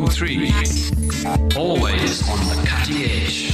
91.3. Always on the cutting edge.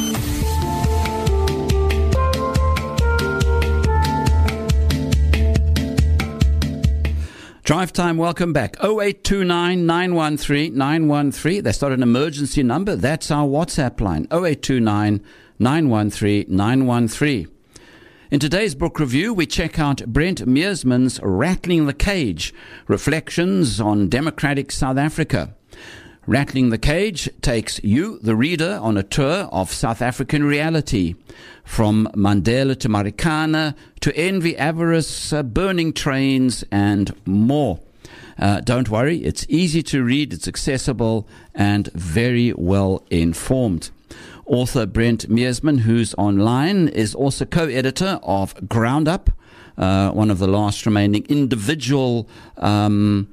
Drive Time, welcome back. 0829 913 913. That's not an emergency number. That's our WhatsApp line. 0829 913 913. In today's book review, we check out Brent Meersman's Rattling the Cage, Reflections on Democratic South Africa. Rattling the Cage takes you, the reader, on a tour of South African reality, from Mandela to Marikana, to envy, avarice, burning trains, and more. Don't worry, it's easy to read, it's accessible, and very well informed. Author Brent Meersman, who's online, is also co-editor of Ground Up, one of the last remaining individual and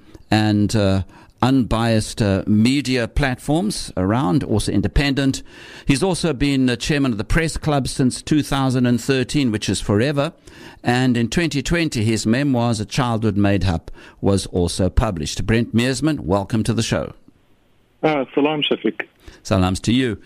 unbiased media platforms around, also independent. He's also been chairman of the Press Club since 2013, which is forever. And in 2020, his memoirs, A Childhood Made Up, was also published. Brent Meersman, welcome to the show. Salam, Shafiq. Salams to you.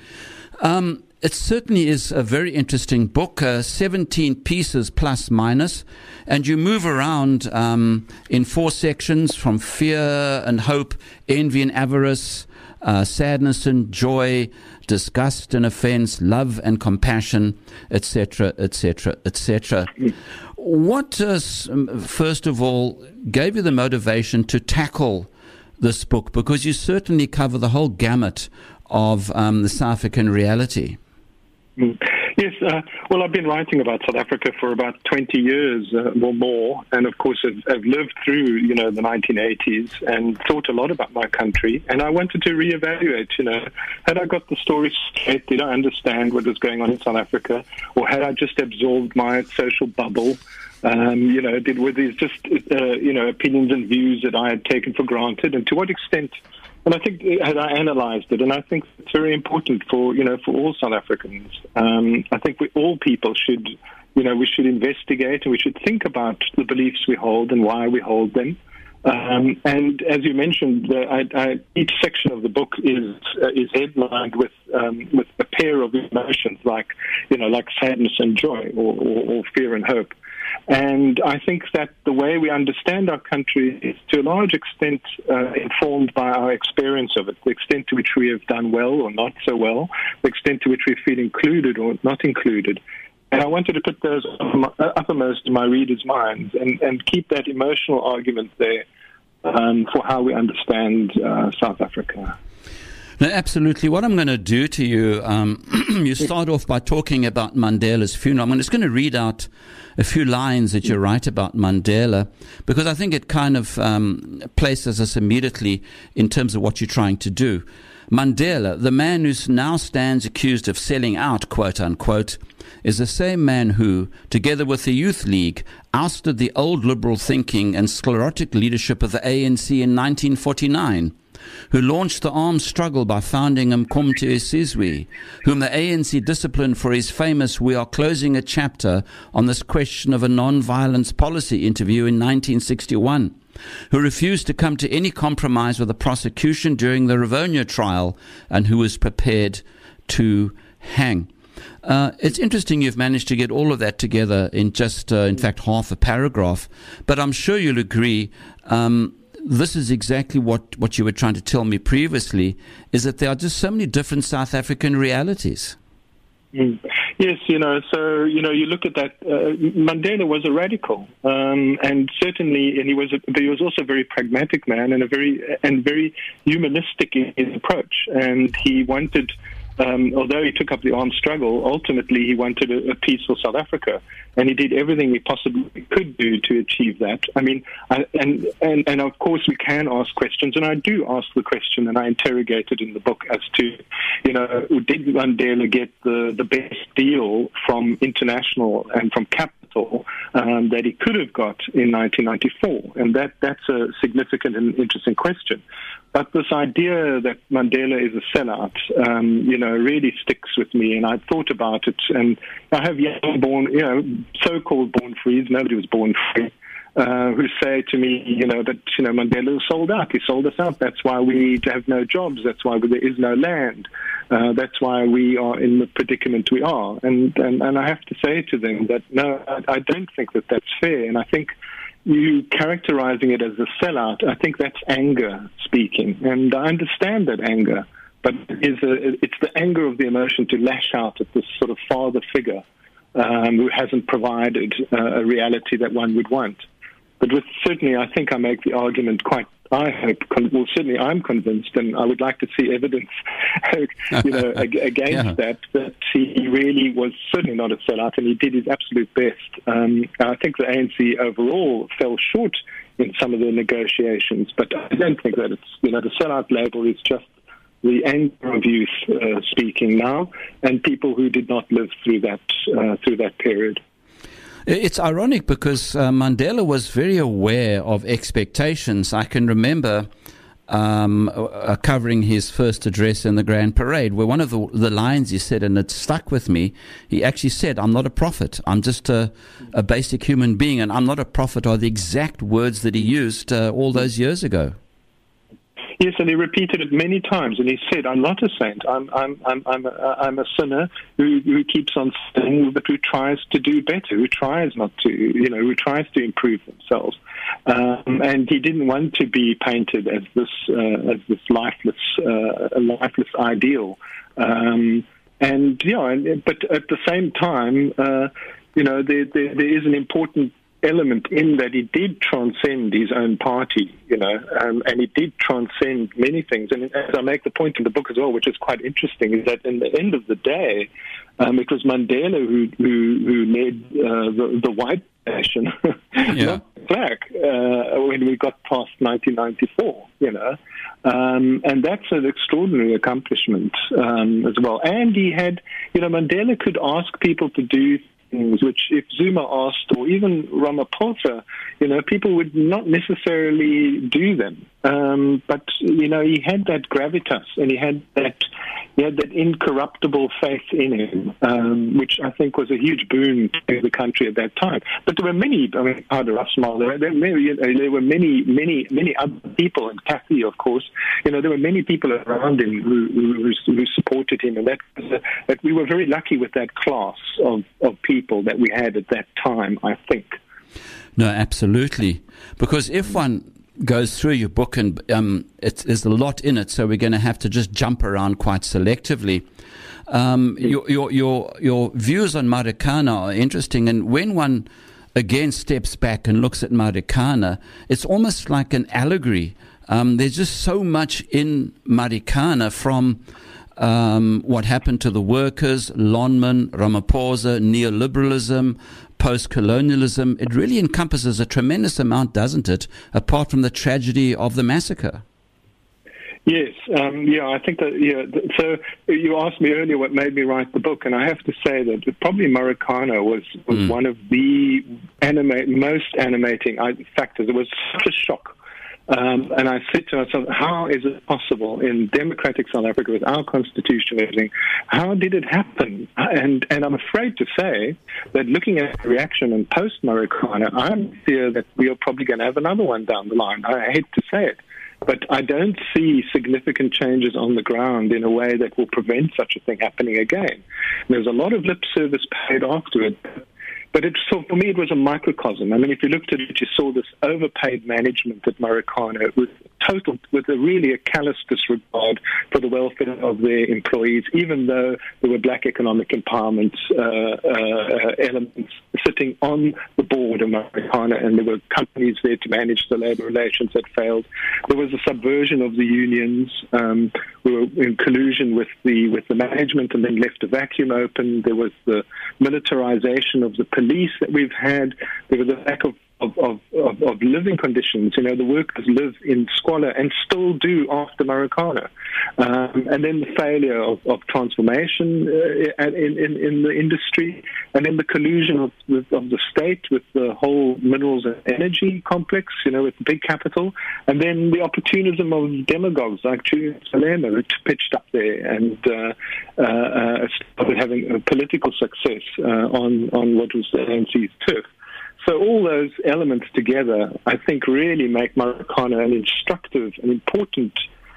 It certainly is a very interesting book, 17 pieces plus minus, and you move around in 4 sections, from fear and hope, envy and avarice, sadness and joy, disgust and offense, love and compassion, etc., etc., etc. What, first of all, gave you the motivation to tackle this book? Because you certainly cover the whole gamut of the South African reality. Yes, well, I've been writing about South Africa for about 20 years or more, and of course I've lived through, the 1980s and thought a lot about my country, and I wanted to reevaluate, had I got the story straight? Did I understand what was going on in South Africa, or had I just absorbed my social bubble? Were these just, opinions and views that I had taken for granted, and to what extent? And I think had I analysed it, and I think it's very important for all South Africans. I think all people should, we should investigate and we should think about the beliefs we hold and why we hold them. And as you mentioned, each section of the book is headlined with a pair of emotions like sadness and joy, or fear and hope. And I think that the way we understand our country is to a large extent informed by our experience of it, the extent to which we have done well or not so well, the extent to which we feel included or not included. And I wanted to put those uppermost in my readers' minds and keep that emotional argument there for how we understand South Africa. No, absolutely. What I'm going to do to you, you start off by talking about Mandela's funeral. I'm just going to read out a few lines that you write about Mandela, because I think it kind of places us immediately in terms of what you're trying to do. Mandela, the man who now stands accused of selling out, quote unquote, is the same man who, together with the Youth League, ousted the old liberal thinking and sclerotic leadership of the ANC in 1949. Who launched the armed struggle by founding Umkhonto weSizwe, whom the ANC disciplined for his famous "We are closing a chapter on this question of a non-violence policy" interview in 1961, who refused to come to any compromise with the prosecution during the Rivonia trial, and who was prepared to hang. It's interesting you've managed to get all of that together in just, in fact, half a paragraph, but I'm sure you'll agree this is exactly what you were trying to tell me previously, is that there are just so many different South African realities. Yes, you look at that. Mandela was a radical, and certainly, and he was also a very pragmatic man and very humanistic in his approach. And he wanted, although he took up the armed struggle, ultimately he wanted a peaceful South Africa, and he did everything he possibly could do to achieve that. I mean, and of course we can ask questions, and I do ask the question, and I interrogate it in the book as to, did Mandela get the best deal from international and from capital that he could have got in 1994? And that's a significant and interesting question. But this idea that Mandela is a sellout, really sticks with me, and I've thought about it. And I have so-called born frees. Nobody was born free. who say to me, that, Mandela sold out. He sold us out. That's why we have no jobs. That's why there is no land. That's why we are in the predicament we are. And I have to say to them that, no, I don't think that that's fair. And I think you characterizing it as a sellout, I think that's anger speaking. And I understand that anger, but it's the anger of the emotion to lash out at this sort of father figure who hasn't provided a reality that one would want. But certainly, I think I make the argument certainly I'm convinced, and I would like to see evidence, against that he really was certainly not a sellout, and he did his absolute best. I think the ANC overall fell short in some of the negotiations, but I don't think that it's, the sellout label is just the anger of youth speaking now, and people who did not live through that period. It's ironic because Mandela was very aware of expectations. I can remember covering his first address in the Grand Parade, where one of the lines he said, and it stuck with me, he actually said, "I'm not a prophet. I'm just a basic human being, and I'm not a prophet," are the exact words that he used all those years ago. Yes, and he repeated it many times, and he said, "I'm not a saint. I'm a sinner who keeps on sinning, but who tries to do better, who tries not to, who tries to improve themselves." And he didn't want to be painted as this lifeless ideal. But at the same time, there is an important element in that he did transcend his own party, and he did transcend many things. And as I make the point in the book as well, which is quite interesting, is that in the end of the day, it was Mandela who led the white nation, not black, when we got past 1994, and that's an extraordinary accomplishment as well. And he had, Mandela could ask people to do things which, if Zuma asked, or even Ramaphosa, people would not necessarily do them. But he had that gravitas, and he had that incorruptible faith in him, which I think was a huge boon to the country at that time. But there were many. I mean, there were many other people, and Kathy, of course. There were many people around him who supported him, and that we were very lucky with that class of people that we had at that time, I think. No, absolutely. Because if one goes through your book, and there's a lot in it, so we're going to have to just jump around quite selectively. Your views on Marikana are interesting, and when one again steps back and looks at Marikana, it's almost like an allegory. There's just so much in Marikana from what happened to the workers, Lonman, Ramaphosa, neoliberalism, post-colonialism. It really encompasses a tremendous amount, doesn't it, apart from the tragedy of the massacre? Yes, I think that, so you asked me earlier what made me write the book, and I have to say that probably Marikana was one of the most animating factors. It was such a shock. And I said to myself, how is it possible in democratic South Africa with our constitution and everything? How did it happen? And I'm afraid to say that looking at the reaction in post-Marikana, I'm fear that we are probably going to have another one down the line. I hate to say it, but I don't see significant changes on the ground in a way that will prevent such a thing happening again. There's a lot of lip service paid afterward. But for me, it was a microcosm. I mean, if you looked at it, you saw this overpaid management at Marikana with really a callous disregard for the welfare of their employees, even though there were black economic empowerment elements sitting on the board of Marikana, and there were companies there to manage the labor relations that failed. There was a subversion of the unions. We were in collusion with the management, and then left a vacuum open. There was the militarization of the police that we've had. There was a lack of living conditions. The workers live in squalor and still do after Marikana. And then the failure of transformation in the industry, and then the collusion of the state with the whole minerals and energy complex, with the big capital, and then the opportunism of demagogues like Julius Malema, who pitched up there and started having a political success on what was the ANC's turf. So all those elements together, I think, really make Marikana an instructive and important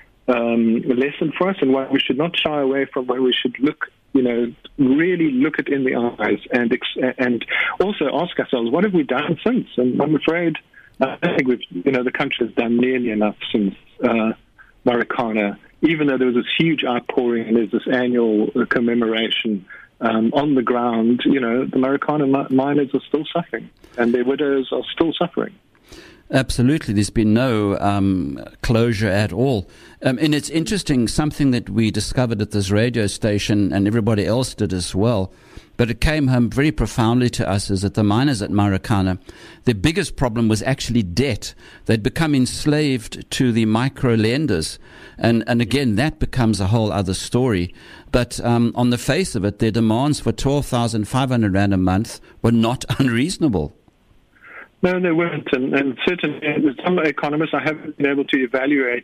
lesson for us, and one we should not shy away from, where we should look, really look it in the eyes and also ask ourselves, what have we done since? And I'm afraid, I think the country has done nearly enough since Marikana, even though there was this huge outpouring and there's this annual commemoration. On the ground, the Marikana miners are still suffering, and their widows are still suffering. Absolutely. There's been no closure at all. And it's interesting, something that we discovered at this radio station, and everybody else did as well, but it came home very profoundly to us, is that the miners at Marikana, their biggest problem was actually debt. They'd become enslaved to the micro lenders. And again, that becomes a whole other story. But on the face of it, their demands for 12,500 Rand a month were not unreasonable. No, they weren't, and certainly some economists I haven't been able to evaluate.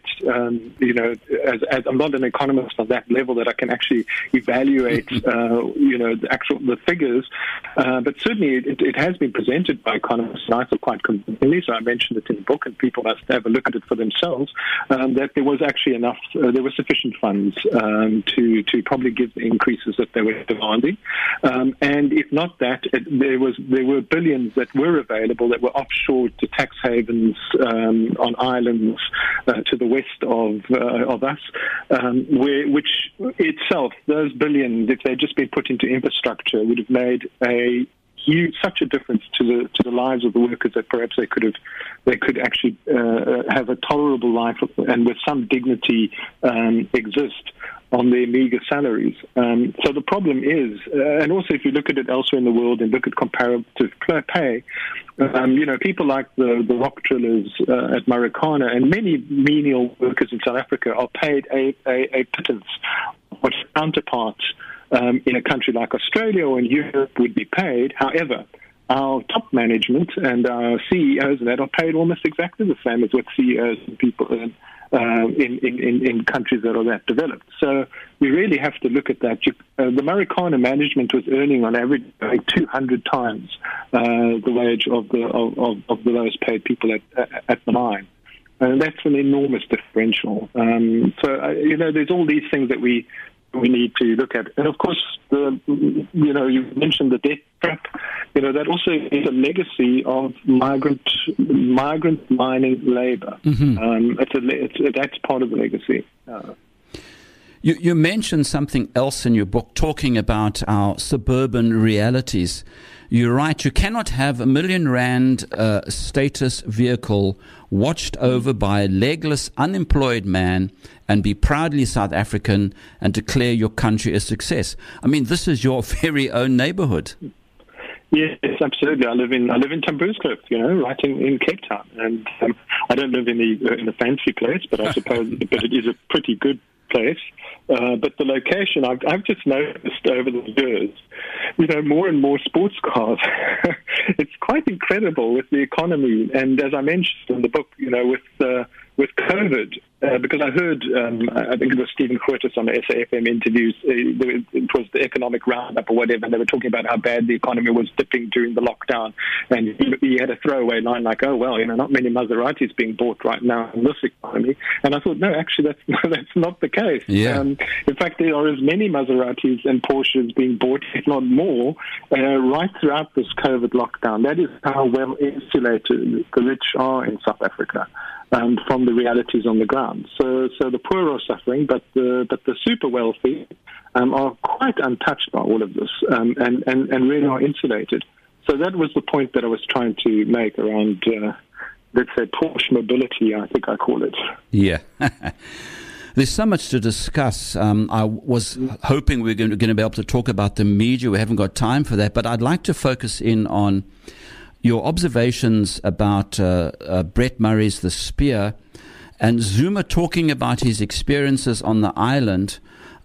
As I'm not an economist on that level that I can actually evaluate, the figures. But certainly it has been presented by economists, and I feel quite convincingly. So I mentioned it in the book, and people must have a look at it for themselves. That there was actually enough, there were sufficient funds to probably give the increases that they were demanding. And if not that, there were billions that were available that were offshore to tax havens on islands to the west of us, which itself, those billions, if they'd just been put into infrastructure, would have made such a difference to the lives of the workers that perhaps they could actually have a tolerable life and with some dignity exist on their meager salaries. So the problem is, and also if you look at it elsewhere in the world and look at comparative pay, people like the rock drillers at Marikana and many menial workers in South Africa are paid a pittance, what counterparts in a country like Australia or in Europe would be paid. However, our top management and our CEOs and that are paid almost exactly the same as what CEOs and people earn in countries that are that developed. So we really have to look at that. The Marikana management was earning on average 200 times the wage of the lowest paid people at the mine. And that's an enormous differential. There's all these things that we need to look at. And of course, you mentioned the debt trap. That also is a legacy of migrant mining labor. Mm-hmm. That's part of the legacy. You mentioned something else in your book, talking about our suburban realities. You write, you cannot have R1 million status vehicle watched over by a legless, unemployed man and be proudly South African and declare your country a success. I mean, this is your very own neighborhood. Yes, absolutely. I live in Tamburskloof, right in Cape Town, and I don't live in a fancy place, but I suppose but it is a pretty good place. But the location, I've just noticed over the years, more and more sports cars. It's quite incredible with the economy, and as I mentioned in the book, with COVID, because I heard, I think it was Stephen Curtis on the SAFM interviews, it was the economic roundup or whatever, and they were talking about how bad the economy was dipping during the lockdown, and he had a throwaway line like, oh, well, not many Maseratis being bought right now in this economy, and I thought, no, actually, that's not the case. Yeah. In fact, there are as many Maseratis and Porsches being bought, if not more, right throughout this COVID lockdown. That is how well insulated the rich are in South Africa from the realities on the ground. So the poor are suffering, but the super wealthy are quite untouched by all of this and really are insulated. So that was the point that I was trying to make around, let's say, Porsche mobility, I think I call it. Yeah. There's so much to discuss. I was hoping we were going to be able to talk about the media. We haven't got time for that, but I'd like to focus in on your observations about Brett Murray's The Spear and Zuma talking about his experiences on the island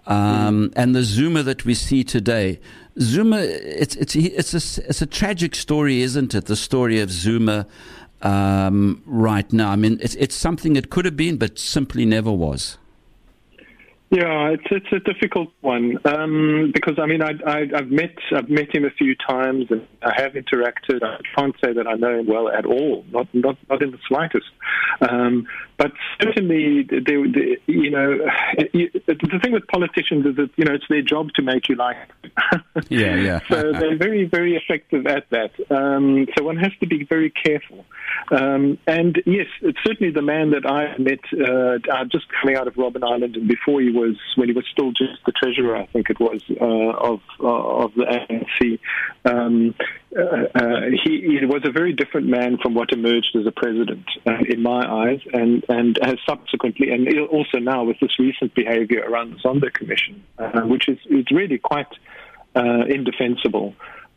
and the Zuma that we see today. Zuma, it's a tragic story, isn't it? The story of Zuma right now. I mean, it's something that could have been, but simply never was. Yeah, it's a difficult one because I mean I've met him a few times and I have interacted. I can't say that I know him well at all, not in the slightest. But certainly, the thing with politicians is that it's their job to make you like them. Yeah. So they're very, very effective at that. So one has to be very careful. And yes, it's certainly the man that I met just coming out of Robben Island, and before when he was still just the treasurer, I think it was, of the ANC. He was a very different man from what emerged as a president, in my eyes, and has subsequently, and also now with this recent behavior around the Zondo Commission, which is really quite indefensible.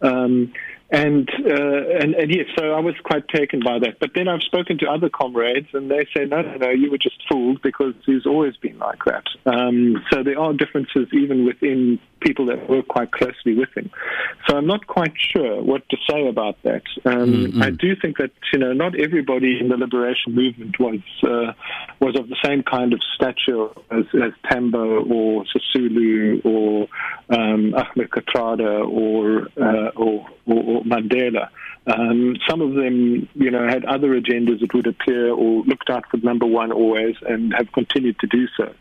And yes, so I was quite taken by that. But then I've spoken to other comrades, and they say, no, you were just fooled because he's always been like that. So there are differences even within people that work quite closely with him. So I'm not quite sure what to say about that. I do think that not everybody in the liberation movement was of the same kind of stature as Tambo or Sisulu or Ahmed Kathrada or Mandela. Some of them, had other agendas, it would appear, or looked out for number one always, and have continued to do so.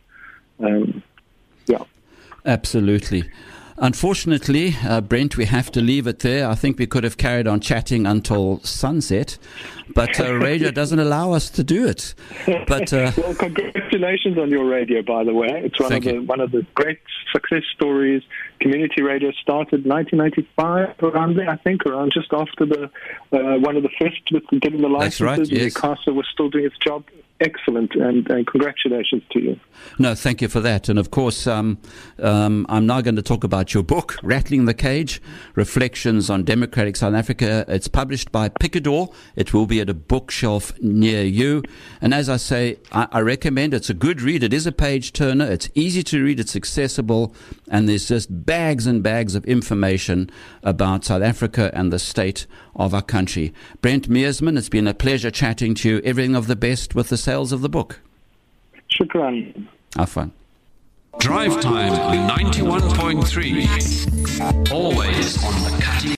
Yeah. Absolutely. Unfortunately, Brent, we have to leave it there. I think we could have carried on chatting until sunset, but radio doesn't allow us to do it. But well, congratulations on your radio, by the way. It's one of the great success stories. Community radio started 1995, around there, I think, around just after the one of the first with getting the licenses. That's right, yes. ICASA was still doing its job. Excellent, and congratulations to you. No, thank you for that. And of course, I'm now going to talk about your book, Rattling the Cage, Reflections on Democratic South Africa. It's published by Picador. It will be at a bookshelf near you. And as I say, I recommend it's a good read. It is a page turner. It's easy to read. It's accessible. And there's just bags and bags of information about South Africa and the state of our country. Brent Meersman, it's been a pleasure chatting to you. Everything of the best with the sales of the book. Shukran. Have fun. Drive Time 91.3. Always on the cutting